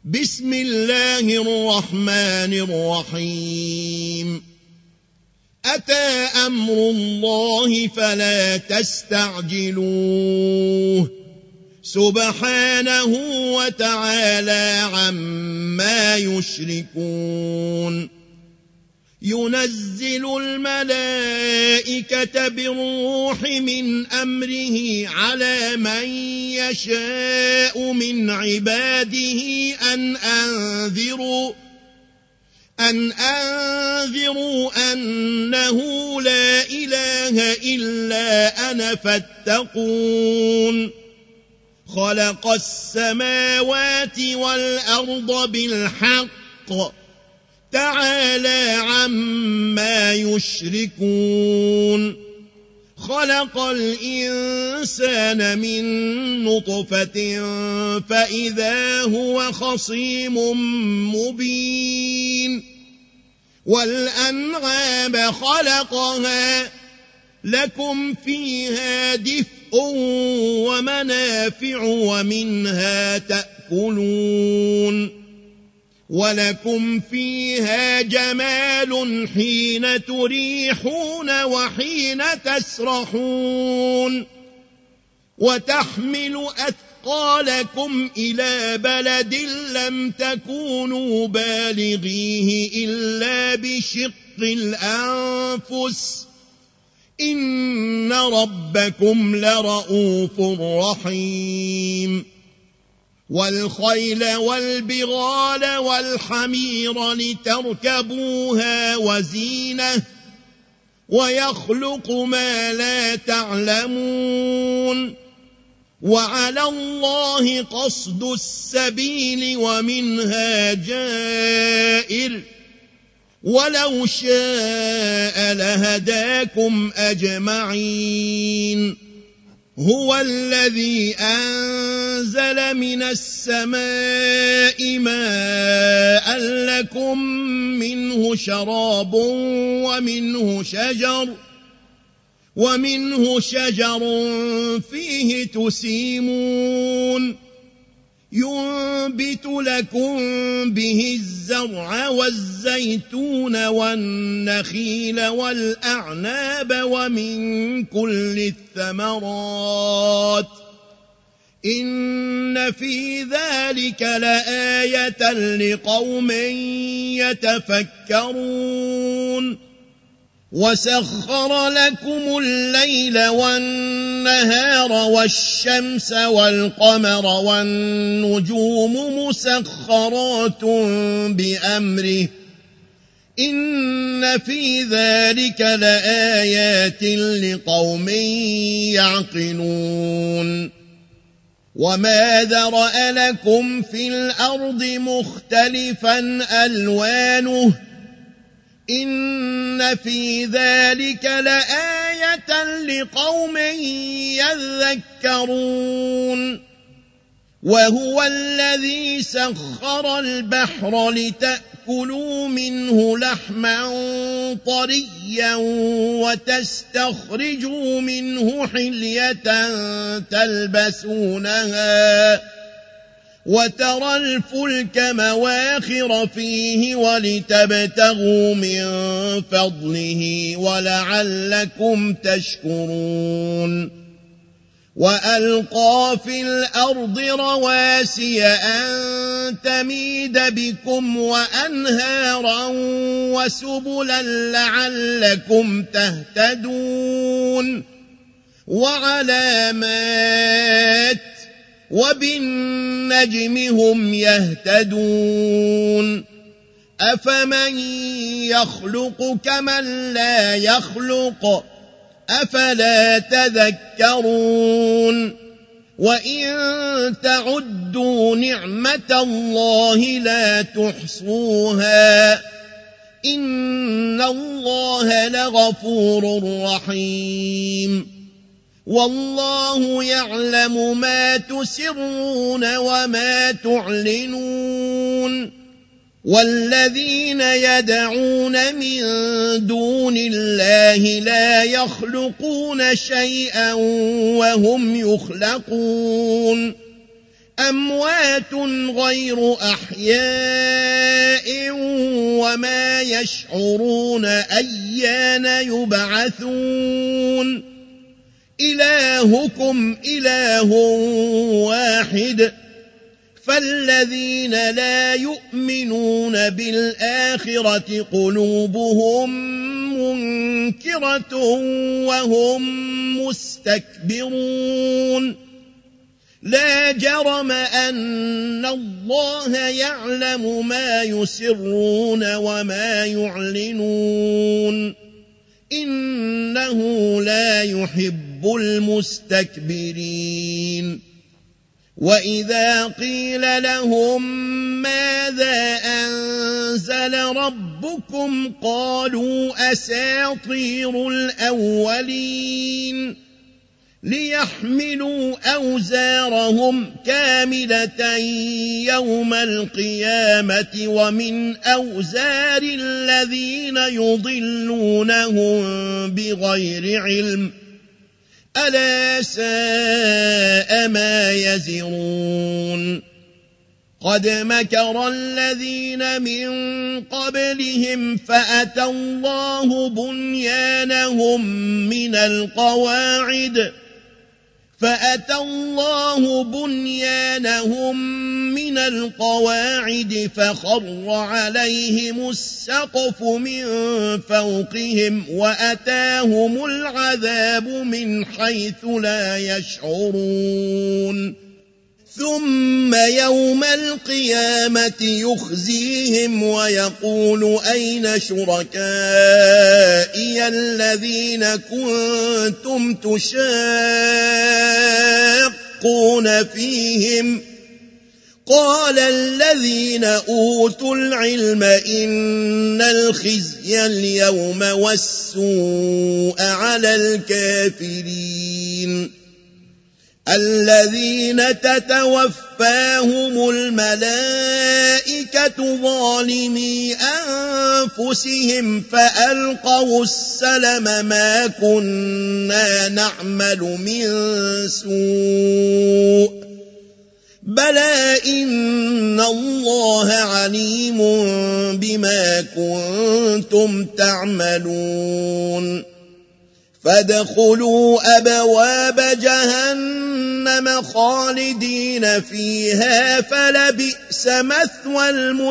بسم الله الرحمن الرحيم أتى أمر الله فلا تستعجلوه سبحانه وتعالى عما يشركون ينزل الملائكة بالروح من أمره على من يشاء من عباده أن أنذروا أنه لا إله إلا أنا فاتقون خلق السماوات والأرض بالحق تعالى عما يشركون خلق الإنسان من نطفة فإذا هو خصيم مبين والأنعام خلقها لكم فيها دفء ومنافع ومنها تأكلون ولكم فيها جمال حين تريحون وحين تسرحون وتحمل أثقالكم إلى بلد لم تكونوا بالغيه إلا بشق الأنفس إن ربكم لرؤوف رحيم والخيل والبغال والحمير لتركبوها وزينة ويخلق ما لا تعلمون وعلى الله قصد السبيل ومنها جائر ولو شاء لهداكم أجمعين هو الذي أنزل من السماء ماء لكم منه شراب ومنه شجر فيه تسيمون ينبت لكم به الزرع والزيتون والنخيل والأعناب ومن كل الثمرات إن في ذلك لآية لقوم يتفكرون وسخر لكم الليل والنهار والشمس والقمر والنجوم مسخرات بأمره إن في ذلك لآيات لقوم يعقلون وما ذرأ لكم في الأرض مختلفا ألوانه إن في ذلك لآية لقوم يذكرون وهو الذي سخر البحر لتأكلوا منه لحما طريا وتستخرجوا منه حلية تلبسونها وترى الفلك مواخر فيه ولتبتغوا من فضله ولعلكم تشكرون وألقى في الأرض رواسي أن تميد بكم وأنهارا وسبلا لعلكم تهتدون وعلامات وبالنجم هم يهتدون أفمن يخلق كمن لا يخلق أفلا تذكرون وإن تعدوا نعمة الله لا تحصوها إن الله لغفور رحيم والله يعلم ما تسرون وما تعلنون والذين يدعون من دون الله لا يخلقون شيئا وهم يخلقون أموات غير أحياء وما يشعرون أيان يبعثون إلهكم إله واحد فالذين لا يؤمنون بالآخرة قلوبهم منكرة وهم مستكبرون لا جرم أن الله يعلم ما يسرون وما يعلنون إنه لا يحب المستكبرين وإذا قيل لهم ماذا أنزل ربكم قالوا أساطير الأولين ليحملوا أوزارهم كاملة يوم القيامة ومن أوزار الذين يضلونهم بغير علم ألا ساء ما يزرون قد مكر الذين من قبلهم فأتى الله بنيانهم من القواعد فخر عليهم السقف من فوقهم وأتاهم العذاب من حيث لا يشعرون ثم يوم القيامة يخزيهم ويقول أين شركائي الذين كنتم تشاقون فيهم قال الذين أوتوا العلم إن الخزي اليوم والسوء على الكافرين الذين تتوفاهم الملائكة ظالمي أنفسهم فألقوا السلم ما كنا نعمل من سوء بلى إن الله عليم بما كنتم تعملون فادخلوا أبواب جهنم خالدين فيها فلبئس مثوى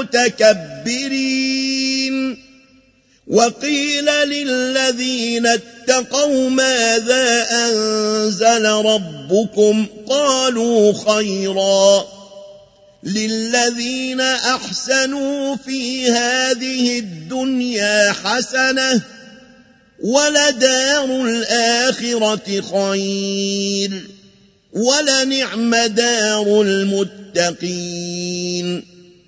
المتكبرين وقيل للذين اتقوا ماذا أنزل ربكم قالوا خيرا للذين أحسنوا في هذه الدنيا حسنة ولدار الآخرة خير ولنعم دار المتقين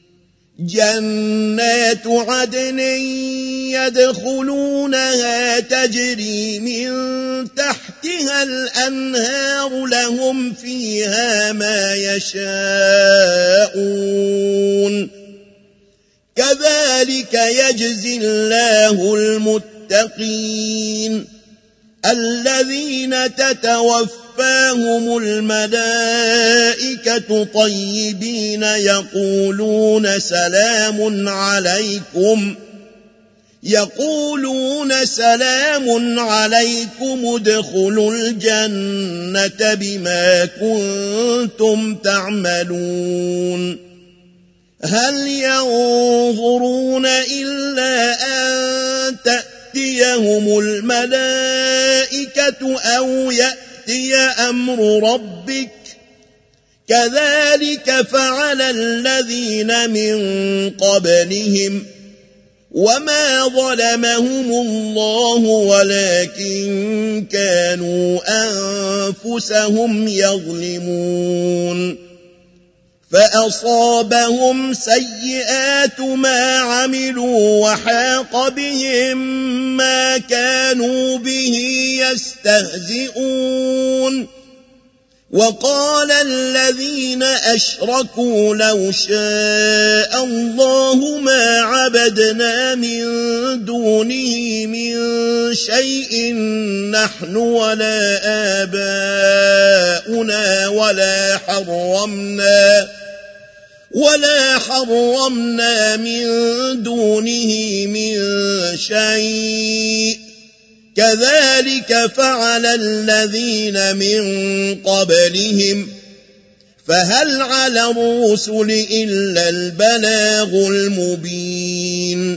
جنات عدن يدخلونها تجري من تحتها الأنهار لهم فيها ما يشاءون كذلك يجزي الله المتقين الذين تتوفاهم الملائكة طيبين يقولون سلام عليكم ادخلوا الجنة بما كنتم تعملون هل ينظرون إلا أن تأتيهم الملائكة أو يأتي أمر ربك كذلك فعل الذين من قبلهم وما ظلمهم الله ولكن كانوا أنفسهم يظلمون فأصابهم سيئات ما عملوا وحاق بهم ما كانوا به يستهزئون وقال الذين أشركوا لو شاء الله ما عبدنا من دونه من شيء نحن ولا آباؤنا ولا حرمنا من دونه من شيء كذلك فعل الذين من قبلهم فهل على الرسل إلا البلاغ المبين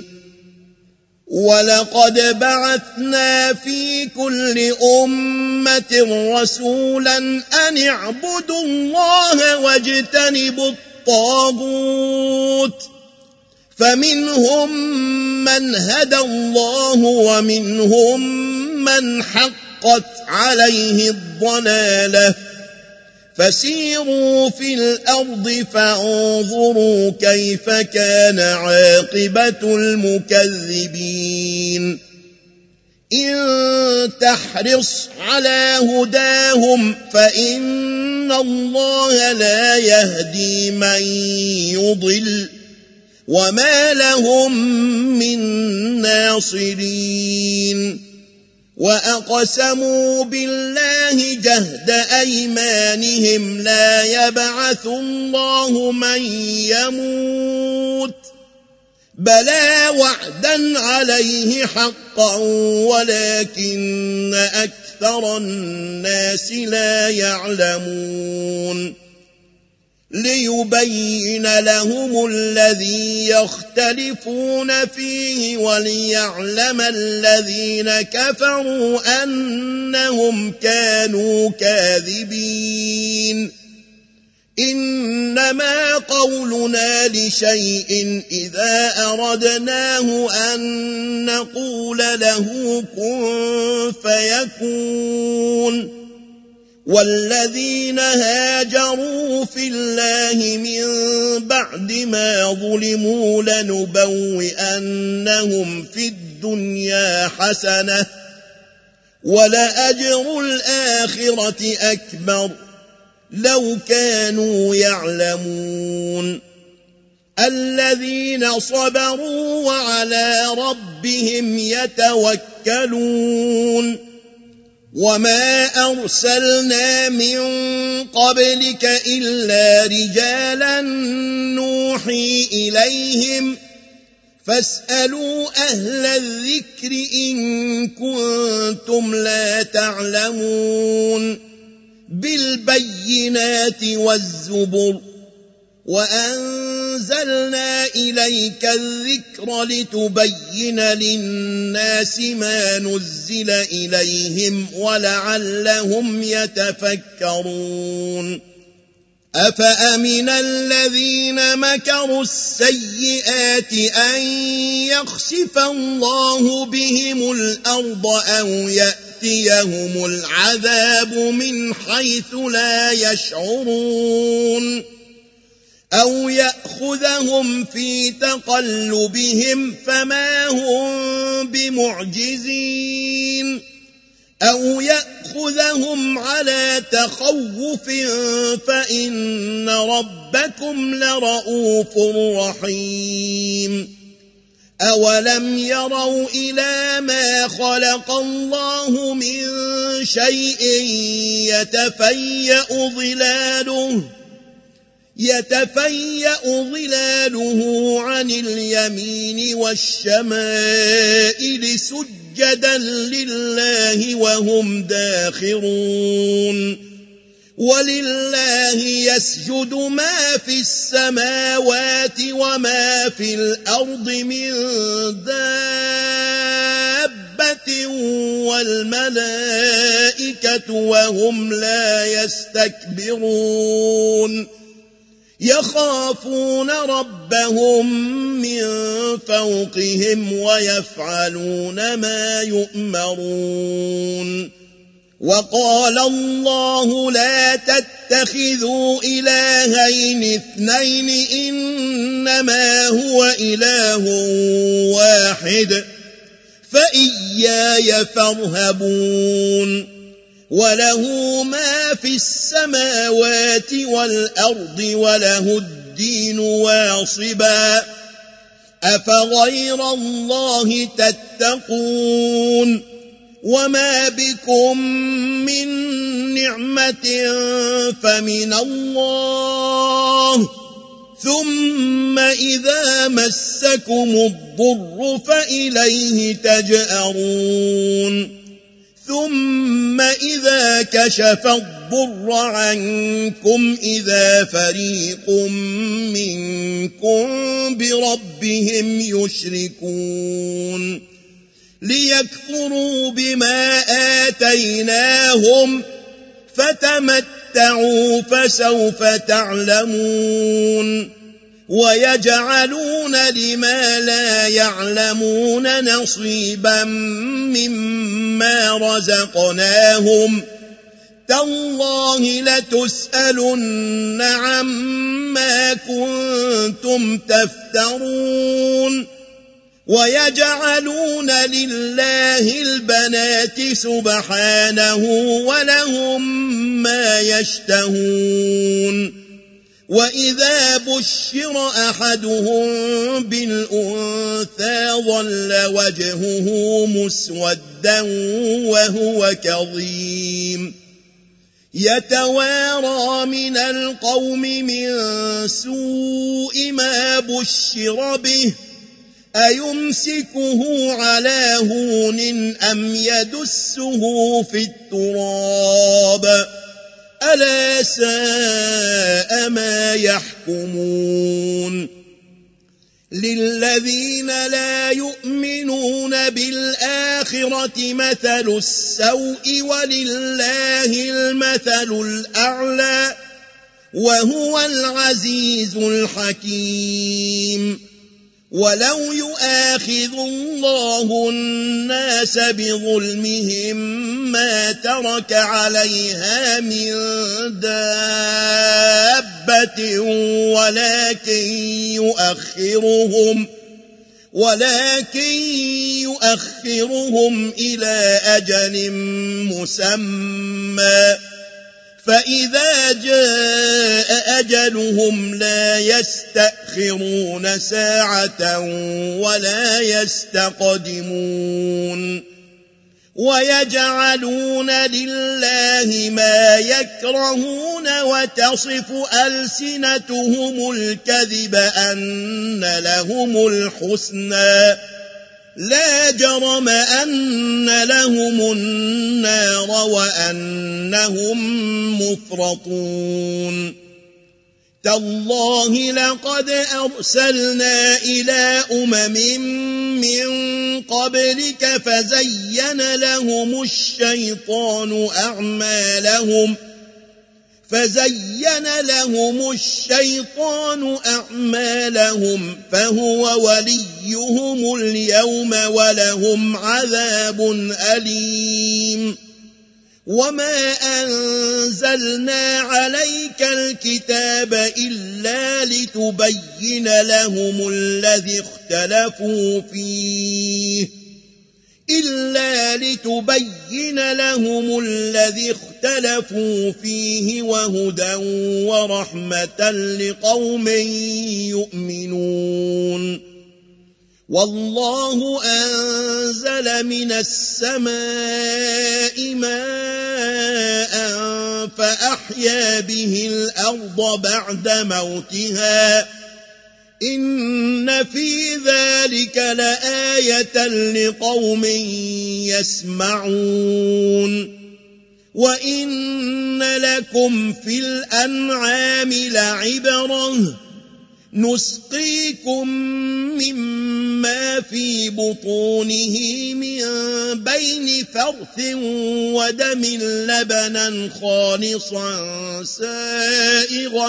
ولقد بعثنا في كل أمة رسولا أن اعبدوا الله واجتنبوا الطاغوت فمنهم من هدى الله ومنهم من حقت عليه الضلالة فسيروا في الأرض فانظروا كيف كان عاقبة المكذبين إن تحرص على هداهم فإن الله لا يهدي من يضل وما لهم من ناصرين وأقسموا بالله جهد أيمانهم لا يبعث الله من يموت بلى وعدا عليه حقا ولكن أكثر الناس لا يعلمون ليبين لهم الذي يختلفون فيه وليعلم الذين كفروا أنهم كانوا كاذبين إنما قولنا لشيء إذا أردناه أن نقول له كن فيكون والذين هاجروا في الله من بعد ما ظلموا لنبوئنهم في الدنيا حسنة ولأجر الآخرة أكبر لو كانوا يعلمون الذين صبروا وعلى ربهم يتوكلون وما أرسلنا من قبلك إلا رجالا نوحي إليهم فاسألوا أهل الذكر إن كنتم لا تعلمون بالبينات والزبر وأنزلنا إليك الذكر لتبين للناس ما نزل إليهم ولعلهم يتفكرون أفأمن الذين مكروا السيئات أن يخسف الله بهم الأرض أو يأتيهم العذاب من حيث لا يشعرون أو يأخذهم في تقلبهم فما هم بمعجزين أو يأخذهم على تخوف فإن ربكم لرؤوف رحيم أولم يروا إلى ما خلق الله من شيء يتفيأ ظلاله عن اليمين والشمائل سجدا لله وهم داخرون ولله يسجد ما في السماوات وما في الأرض من دابة والملائكة وهم لا يستكبرون يخافون ربهم من فوقهم ويفعلون ما يؤمرون وقال الله لا تتخذوا إلهين اثنين إنما هو إله واحد فإياي فارهبون وله ما في السماوات والأرض وله الدين واصبا أفغير الله تتقون وما بكم من نعمة فمن الله ثم إذا مسكم الضر فإليه تجأرون ثم إذا كشف الضر عنكم إذا فريق منكم بربهم يشركون ليكفروا بما آتيناهم فتمتعوا فسوف تعلمون ويجعلون لما لا يعلمون نصيبا مما رزقناهم تالله لتسألن عما كنتم تفترون ويجعلون لله البنات سبحانه ولهم ما يشتهون وإذا بشر أحدهم بالأنثى ظل وجهه مسودا وهو كظيم يتوارى من القوم من سوء ما بشر به أيمسكه على هون أم يدسه في التراب ألا ساء ما يحكمون للذين لا يؤمنون بالآخرة مثل السوء ولله المثل الأعلى وهو العزيز الحكيم ولو يؤاخذ الله الناس بظلمهم ما ترك عليها من دابة ولكن يؤخرهم إلى أجل مسمى فإذا جاء أجلهم لا يستأخرون ساعة ولا يستقدمون ويجعلون لله ما يكرهون وتصف ألسنتهم الكذب أن لهم الحسنى لا جرم أن لهم النار وأنهم مفرطون تالله لقد أرسلنا إلى أمم من قبلك فزين لهم الشيطان أعمالهم فهو وليهم اليوم ولهم عذاب أليم وما أنزلنا عليك الكتاب إلا لتبين لهم الذي اختلفوا فيه وهدى ورحمة لقوم يؤمنون والله أنزل من السماء ماء فأحيا به الأرض بعد موتها إن في ذلك لآية لقوم يسمعون وإن لكم في الأنعام لعبرة نسقيكم مما في بطونه من بين فرث ودم لبنا خالصا سائغا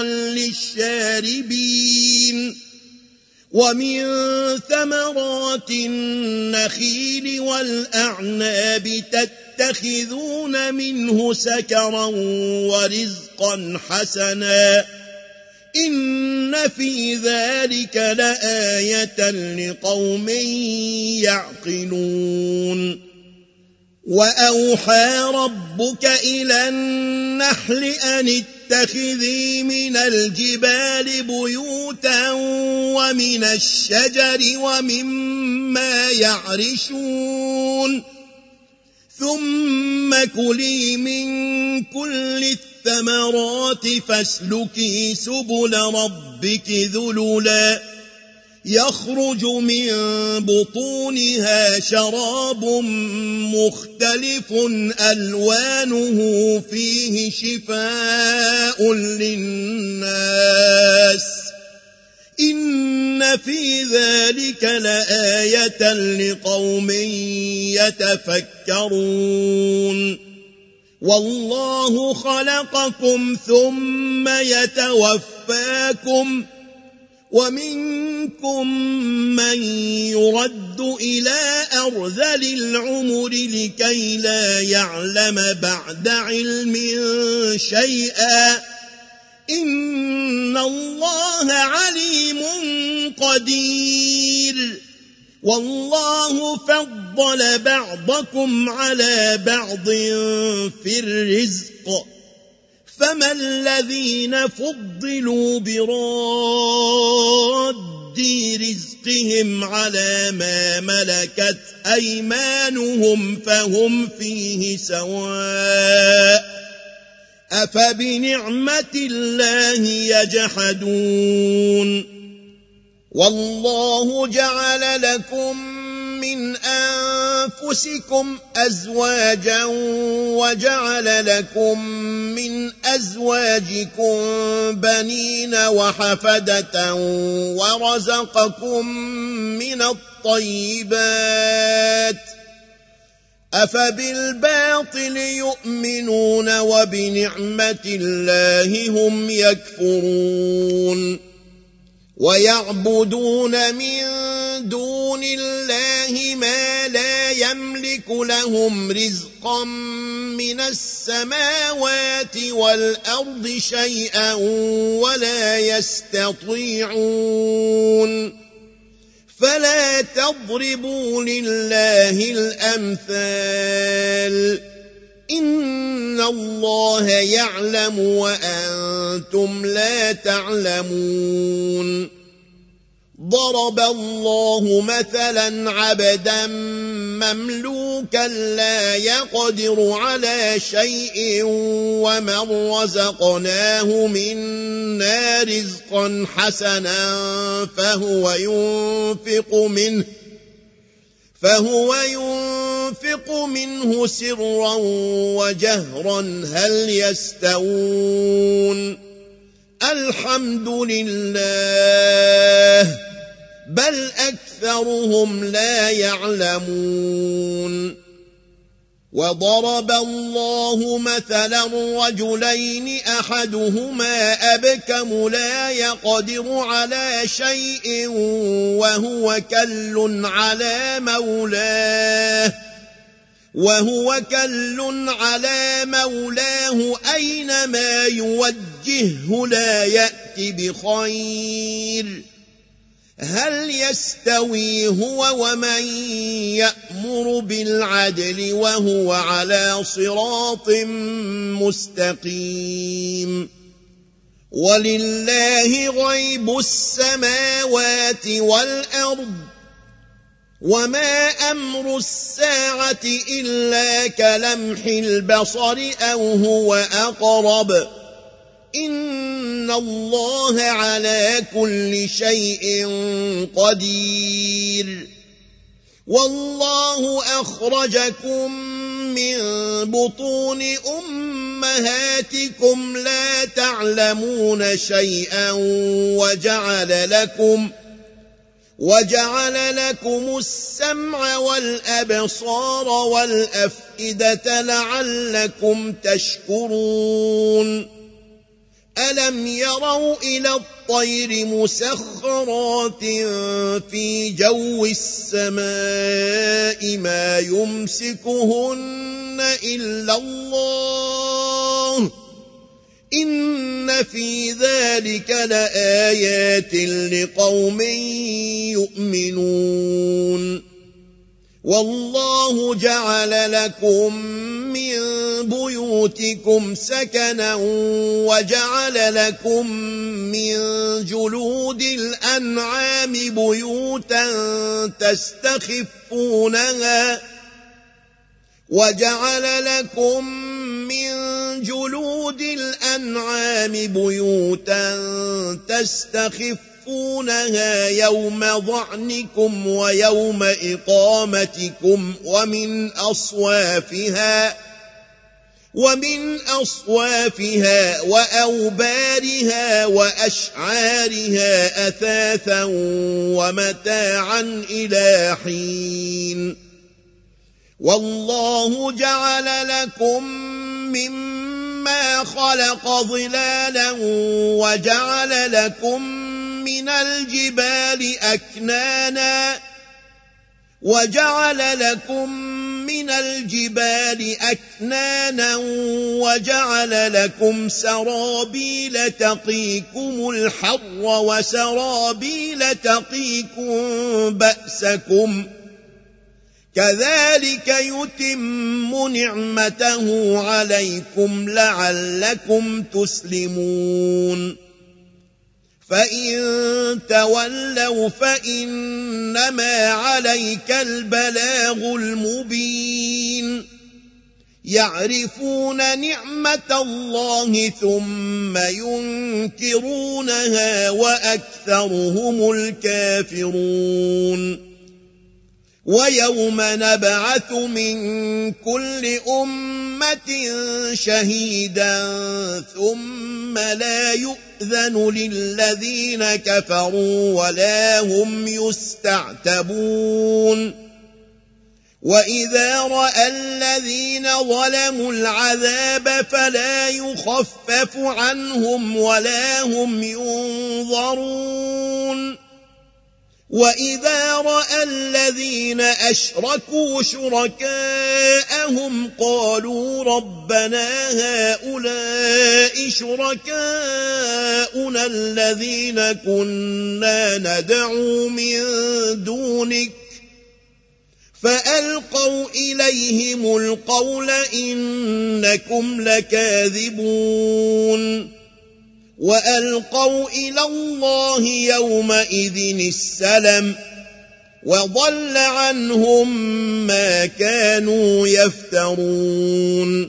للشاربين ومن ثمرات النخيل والأعناب تتخذون منه سكرا ورزقا حسنا إن في ذلك لآية لقوم يعقلون وأوحى ربك إلى النحل أن اتخذي من الجبال بيوتا ومن الشجر ومما يعرشون ثم كلي من كل الثمرات فاسلكي سبل ربك ذللا يخرج من بطونها شراب مختلف ألوانه فيه شفاء للناس إن في ذلك لآية لقوم يتفكرون والله خلقكم ثم يتوفاكم ومنكم من يرد إلى أرذل العمر لكي لا يعلم بعد علم شيئا إن الله عليم قدير والله فضل بعضكم على بعض في الرزق فما الذين فضلوا براد رزقهم على ما ملكت أيمانهم فهم فيه سواء أفبنعمة الله يجحدون والله جعل لكم من أنفسكم أزواجا وجعل لكم من أزواجكم بنين وحفدة ورزقكم من الطيبات أفبالباطل يؤمنون وبنعمة الله هم يكفرون ويعبدون من دون الله ما لا يملك لهم رزقا من السماوات والأرض شيئا ولا يستطيعون فلا تضربوا لله الأمثال إن الله يعلم وأنتم لا تعلمون ضرب الله مثلا عبدا مملوكا لا يقدر على شيء ومن رزقناه منا رزقا حسنا فهو ينفق منه سرا وجهرا هل يستوون الحمد لله بل أكثرهم لا يعلمون وضرب الله مثلا رجلين أحدهما أبكم لا يقدر على شيء وهو كل على مولاه أينما يوجهه لا يأتي بخير هل يستوي هو ومن يأمر بالعدل وهو على صراط مستقيم ولله غيب السماوات والأرض وما أمر الساعة إلا كلمح البصر أو هو أقرب إن الله على كل شيء قدير والله أخرجكم من بطون أمهاتكم لا تعلمون شيئا وجعل لكم السمع والأبصار والأفئدة لعلكم تشكرون ألم يروا إلى الطير مسخرات في جو السماء ما يمسكهن إلا الله إن في ذلك لآيات لقوم يؤمنون والله جعل لكم من بيوتكم سكنا وجعل لكم من جلود الأنعام بيوتا تستخفونها يوم ظعنكم ويوم إقامتكم ومن أصوافها وأوبارها وأشعارها أثاثا ومتاعا إلى حين والله جعل لكم مما خلق ظلالا وجعل لكم من الجبال أكنانا وجعل لكم سرابيل تقيكم الحر وسرابيل تقيكم بأسكم كذلك يتم نعمته عليكم لعلكم تسلمون فإن تولوا فإنما عليك البلاغ المبين يعرفون نعمة الله ثم ينكرونها وأكثرهم الكافرون ويوم نبعث من كل أمة شهيدا ثم لا يؤذن للذين كفروا ولا هم يستعتبون وإذا رأى الذين ظلموا العذاب فلا يخفف عنهم ولا هم ينظرون وإذا رأى الذين أشركوا شركاءهم قالوا ربنا هؤلاء شركاؤنا الذين كنا ندعو من دونك فألقوا إليهم القول إنكم لكاذبون وألقوا إلى الله يومئذ السلم وضل عنهم ما كانوا يفترون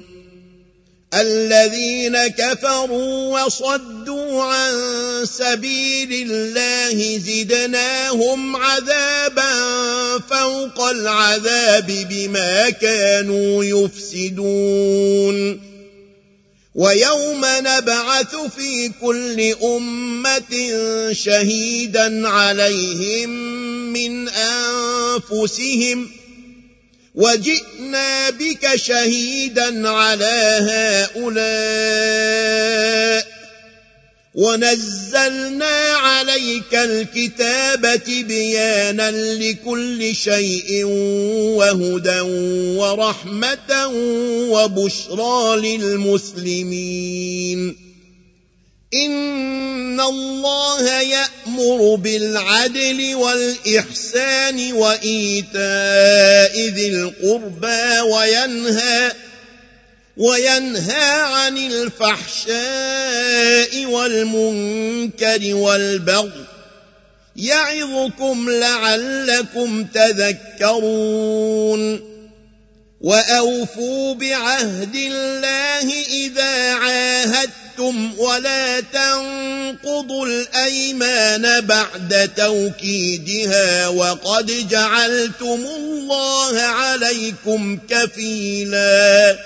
الذين كفروا وصدوا عن سبيل الله زدناهم عذابا فوق العذاب بما كانوا يفسدون ويوم نبعث في كل أمة شهيدا عليهم من أنفسهم وجئنا بك شهيدا على هؤلاء ونزلنا عليك الكتاب تبيانا لكل شيء وهدى ورحمة وبشرى للمسلمين إن الله يأمر بالعدل والإحسان وإيتاء ذي القربى وينهى عن الفحشاء والمنكر والبغي يعظكم لعلكم تذكرون وأوفوا بعهد الله إذا عاهدتم ولا تنقضوا الأيمان بعد توكيدها وقد جعلتم الله عليكم كفيلا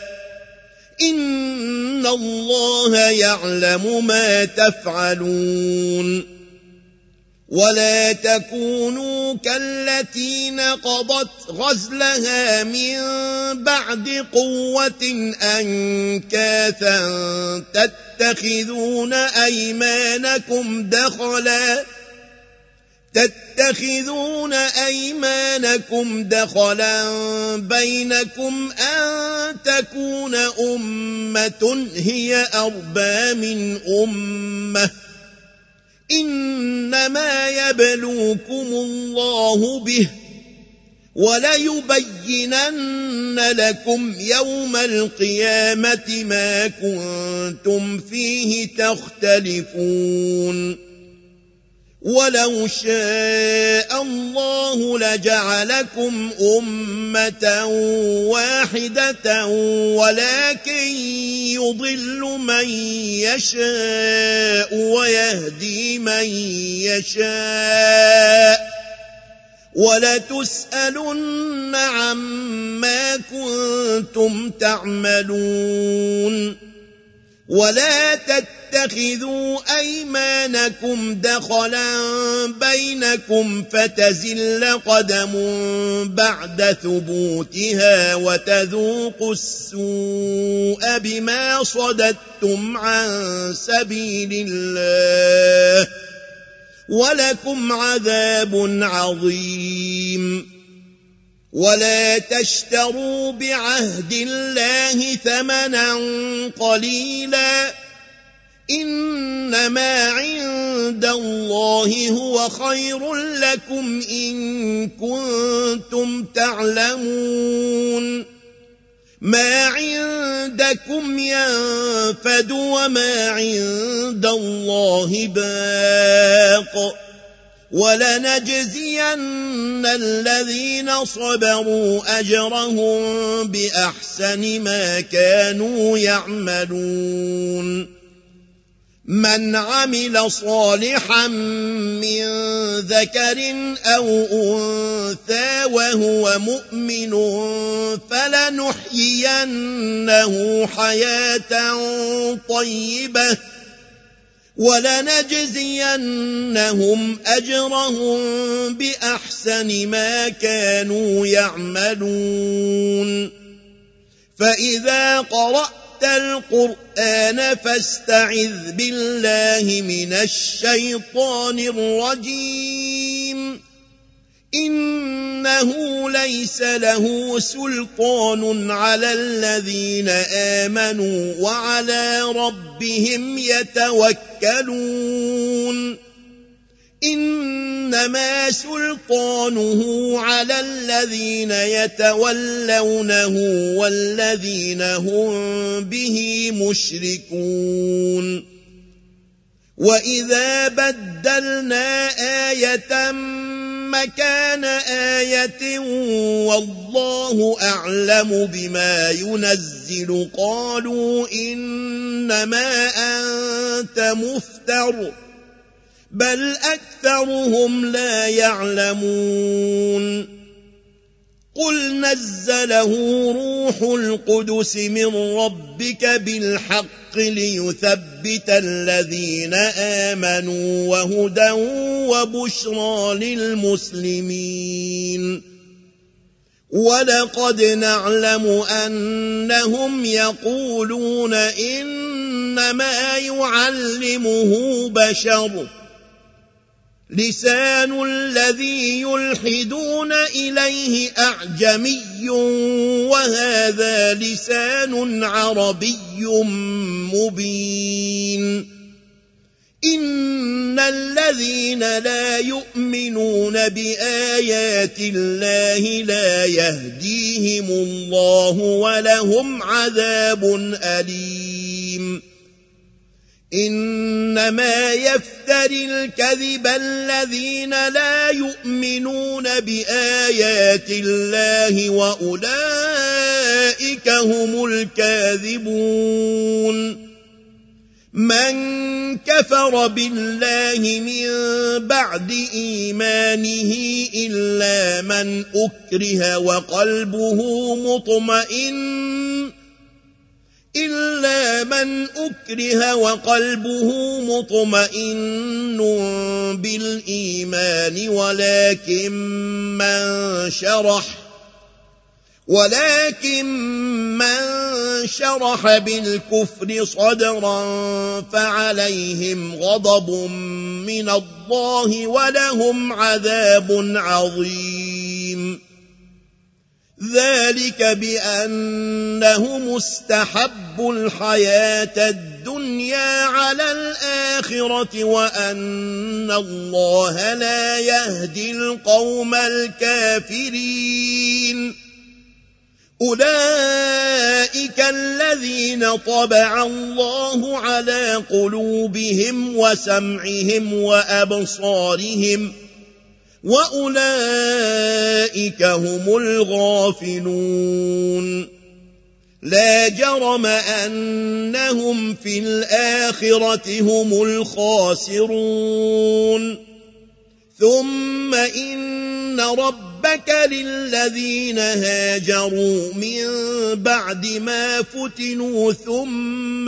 إن الله يعلم ما تفعلون ولا تكونوا كالتي نقضت غزلها من بعد قوة أنكاثا تتخذون أيمانكم دخلا بينكم أن تكون أمة هي أربى من أمة إنما يبلوكم الله به وليبينن لكم يوم القيامة ما كنتم فيه تختلفون ولو شاء الله لجعلكم أمة واحدة ولكن يضل من يشاء ويهدي من يشاء ولتسألن عما كنتم تعملون ولا تتخذوا أيمانكم دخلا بينكم فتزل قدم بعد ثبوتها وتذوقوا السوء بما صددتم عن سبيل الله ولكم عذاب عظيم ولا تشتروا بعهد الله ثمنا قليلا إنما عند الله هو خير لكم إن كنتم تعلمون ما عندكم ينفد وما عند الله باق ولنجزين الذين صبروا أجرهم بأحسن ما كانوا يعملون من عمل صالحا من ذكر أو أنثى وهو مؤمن فلنحيينه حياة طيبة ولنجزينهم أجرهم بأحسن ما كانوا يعملون فإذا قرأت القرآن فاستعذ بالله من الشيطان الرجيم إنه ليس له سلطان على الذين آمنوا وعلى ربهم يتوكلون إنما سلطانه على الذين يتولونه والذين هم به مشركون وإذا بدلنا آية مكان آية والله أعلم بما ينزل قالوا إنما أنت مفتر بل أكثرهم لا يعلمون قل نزله روح القدس من ربك بالحق ليثبت الذين آمنوا وهدى وبشرى للمسلمين ولقد نعلم أنهم يقولون إنما يعلمه بشر لسان الذي يلحدون إليه أعجمي وهذا لسان عربي مبين إن الذين لا يؤمنون بآيات الله لا يهديهم الله ولهم عذاب أليم إنما يفتري الكذب الذين لا يؤمنون بآيات الله وأولئك هم الكاذبون من كفر بالله من بعد إيمانه إلا من أكره وقلبه مطمئن بالإيمان ولكن من شرح بالكفر صدرا فعليهم غضب من الله ولهم عذاب عظيم ذلك بأنهم استحبوا الحياة الدنيا على الآخرة وأن الله لا يهدي القوم الكافرين أولئك الذين طبع الله على قلوبهم وسمعهم وأبصارهم وأولئك هم الغافلون لا جرم أنهم في الآخرة هم الخاسرون ثم إن ربك للذين هاجروا من بعد ما فتنوا ثم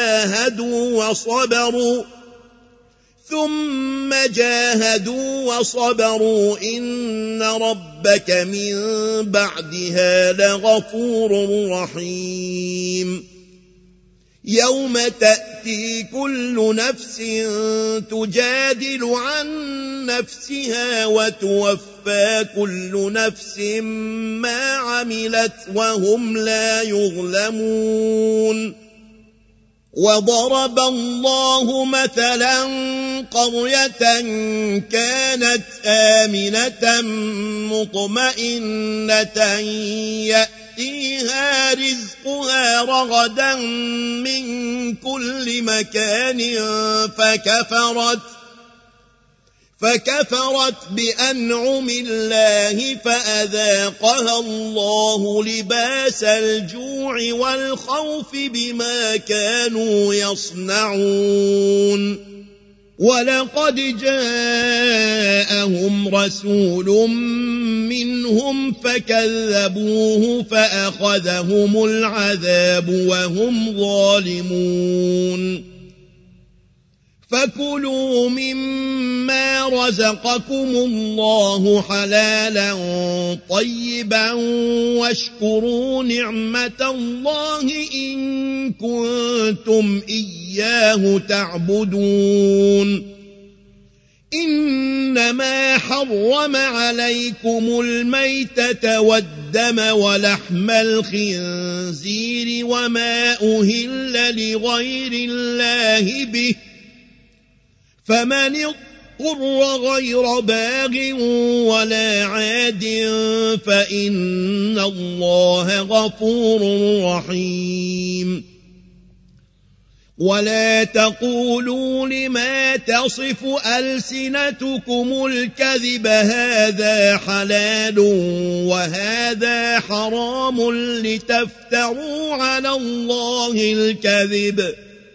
جاهدوا وصبروا إن ربك من بعدها لغفور رحيم يوم تأتي كل نفس تجادل عن نفسها وتوفى كل نفس ما عملت وهم لا يظلمون وضرب الله مثلا قرية كانت آمنة مطمئنة يأتيها رزقها رغدا من كل مكان فكفرت بأنعم الله فأذاقها الله لباس الجوع والخوف بما كانوا يصنعون ولقد جاءهم رسول منهم فكذبوه فأخذهم العذاب وهم ظالمون فكلوا مما رزقكم الله حلالا طيبا واشكروا نعمة الله إن كنتم إياه تعبدون إنما حرم عليكم الميتة والدم ولحم الخنزير وما أهل لغير الله به فمن اضطر غير باغ ولا عاد فإن الله غفور رحيم ولا تقولوا لما تصف ألسنتكم الكذب هذا حلال وهذا حرام لتفتروا على الله الكذب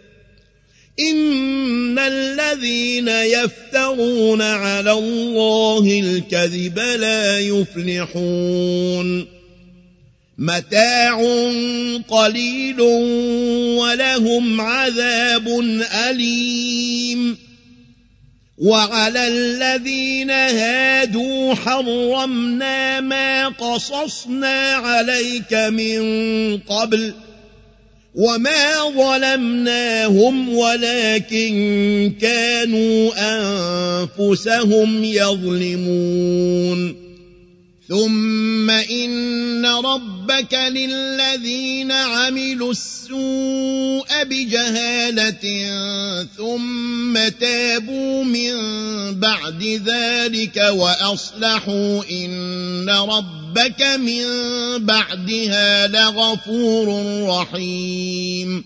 إن الذين يفترون على الله الكذب لا يفلحون متاع قليل ولهم عذاب أليم وعلى الذين هادوا حرمنا ما قصصنا عليك من قبل وما ظلمناهم ولكن كانوا أنفسهم يظلمون ثم إن ربك للذين عملوا السوء بجهالة ثم تابوا من بعد ذلك وأصلحوا إن ربك من بعدها لغفور رحيم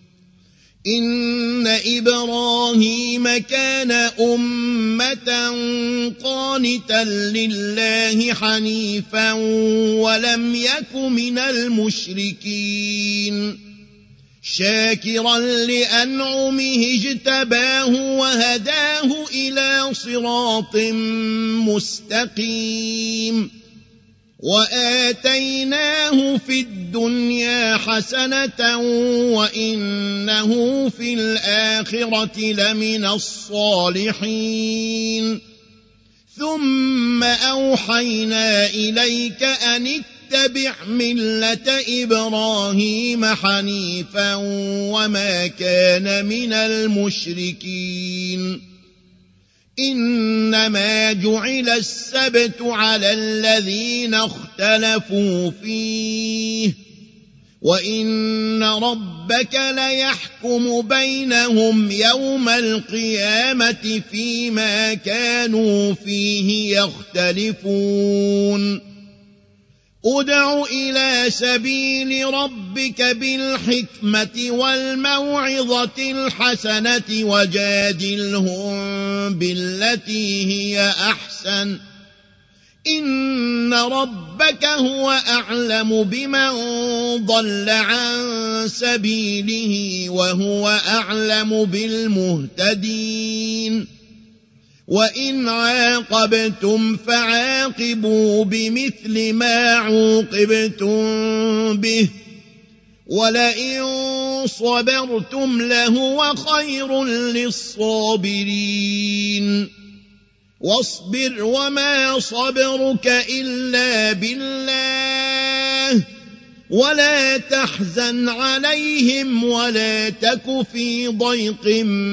إن إبراهيم كان أمة قانتا لله حنيفا ولم يك من المشركين شاكرا لأنعمه اجتباه وهداه إلى صراط مستقيم وآتيناه في الدنيا حسنة وإنه في الآخرة لمن الصالحين ثم أوحينا إليك أن اتبع ملة إبراهيم حنيفا وما كان من المشركين إنما جعل السبت على الذين اختلفوا فيه وإن ربك ليحكم بينهم يوم القيامة فيما كانوا فيه يختلفون ادع إلى سبيل ربك بالحكمة والموعظة الحسنة وجادلهم بالتي هي أحسن إن ربك هو أعلم بمن ضل عن سبيله وهو أعلم بالمهتدين وإن عاقبتم فعاقبوا بمثل ما عوقبتم به ولئن صبرتم لهو خير للصابرين واصبر وما صبرك إلا بالله ولا تحزن عليهم ولا تك في ضيق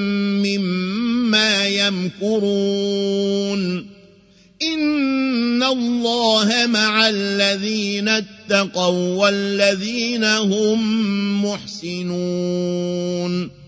مما يمكرون إن الله مع الذين اتقوا والذين هم محسنون